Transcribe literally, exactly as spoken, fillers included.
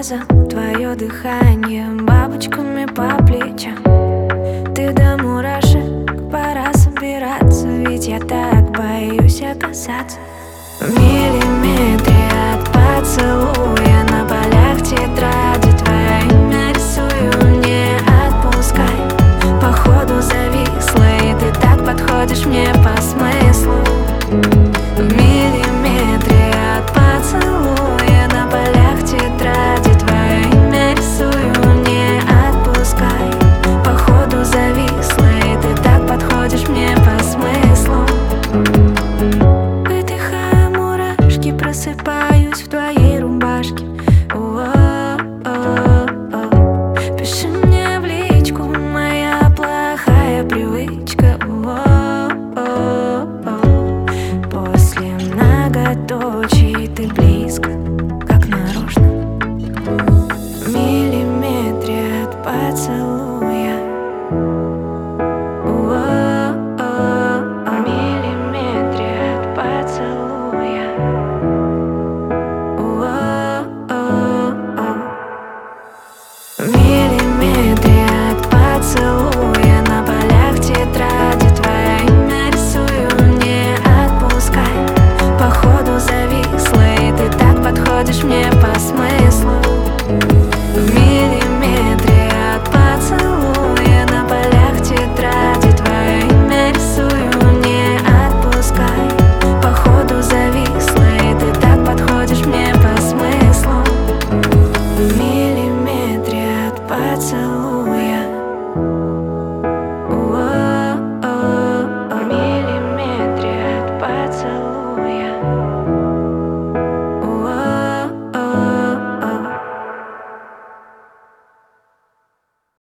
глаза, твое дыхание бабочками по плечам. Ты до мурашек, пора собираться, ведь я так боюсь оказаться в миллиметре от поцелуя. На полях тетради твое имя рисую, не отпускай. Походу зависла, и ты так подходишь мне по смыслу. В миллиметре от поцелуя, на полях тетради твое имя рисую, не отпускай. Походу зависла, и ты так подходишь мне по смыслу. Выдыхаю мурашки, просыпаюсь в твоей рубашке. О-о-о-о. Пиши мне в личку, моя плохая привычка. О-о-о-о. После многоточий ты близко, как нарочно. В миллиметре от поцелуя. О-о-о-о. В миллиметре от поцелуя. О-о-о-о. В миллиметре от поцелуя, на полях тетради твое имя рисую, не отпускай. Походу зависла, и ты так подходишь мне по смыслу. В миллиметре от поцелуя, на полях тетради твое имя рисую, не отпускай. Походу зависла, и ты так подходишь мне по смыслу. В миллиметре от поцелуя.